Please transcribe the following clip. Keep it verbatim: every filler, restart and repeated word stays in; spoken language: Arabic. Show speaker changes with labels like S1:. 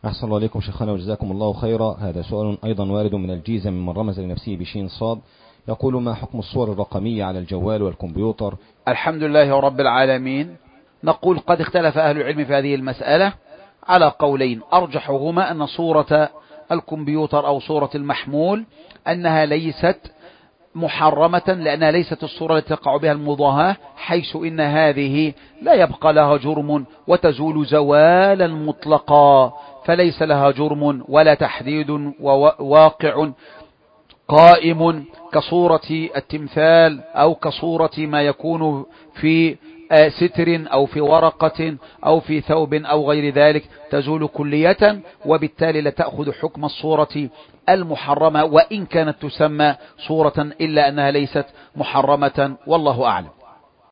S1: أحسن الله عليكم شيخنا وجزاكم الله خيرا. هذا سؤال أيضا وارد من الجيزة ممن رمز لنفسه بشين صاد، يقول: ما حكم الصور الرقمية على الجوال والكمبيوتر؟
S2: الحمد لله رب العالمين. نقول قد اختلف أهل العلم في هذه المسألة على قولين، أرجحهما أن صورة الكمبيوتر أو صورة المحمول أنها ليست محرمة، لأنها ليست الصورة التي تقع بها المضاهاة، حيث إن هذه لا يبقى لها جرم وتزول زوالا مطلقا، فليس لها جرم ولا تحديد وواقع قائم كصورة التمثال أو كصورة ما يكون في ستر أو في ورقة أو في ثوب أو غير ذلك، تزول كلية، وبالتالي لا تأخذ حكم الصورة المحرمة وإن كانت تسمى صورة، إلا أنها ليست محرمة، والله أعلم.